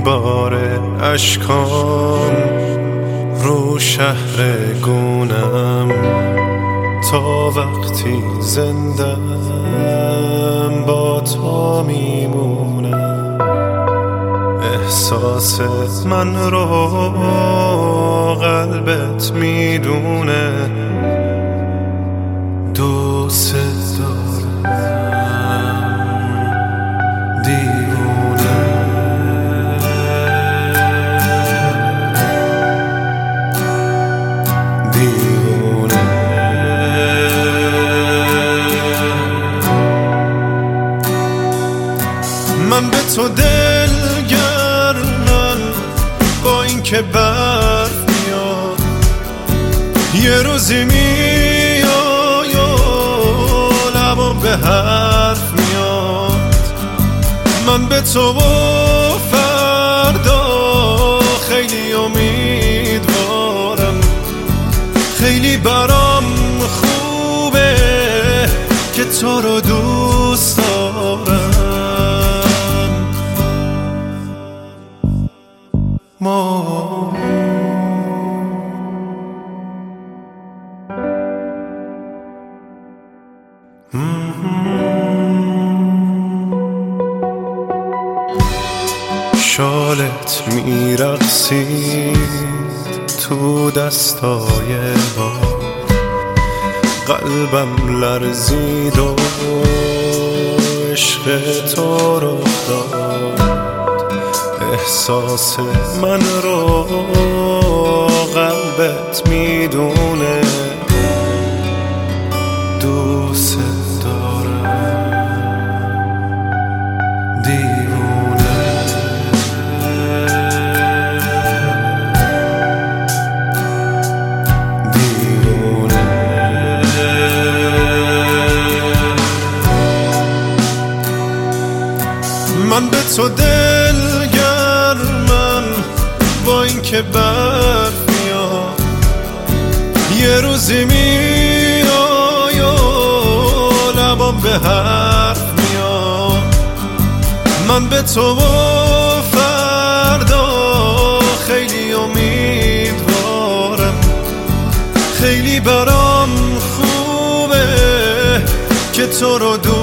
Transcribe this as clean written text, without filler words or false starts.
میباره اشکام رو شهر گونم تا وقتی زندم با تو میمونم. احساس من رو قلبت میدونه، دوست دارم دیوونه. دیوونه من به تو دلگرمم، با این که برف میاد یه روزی میای و لبم به حرف میاد. من به تو و فردا خیلی امیدوارم، خیلی برام خوبه که تو رو دوست دارم. شالت میرقصید تو دستای باد، قلبم لرزید و عشق تو رو داد. احساس من رو قلبت میدونه، دوست دارم دیوونه. دیوونه من به تو دلگرمم، با این که برف میاد یه روزی میای و لبام به حرف میاد. من به تو و فردا خیلی امیدوارم، خیلی برام خوبه که تو رو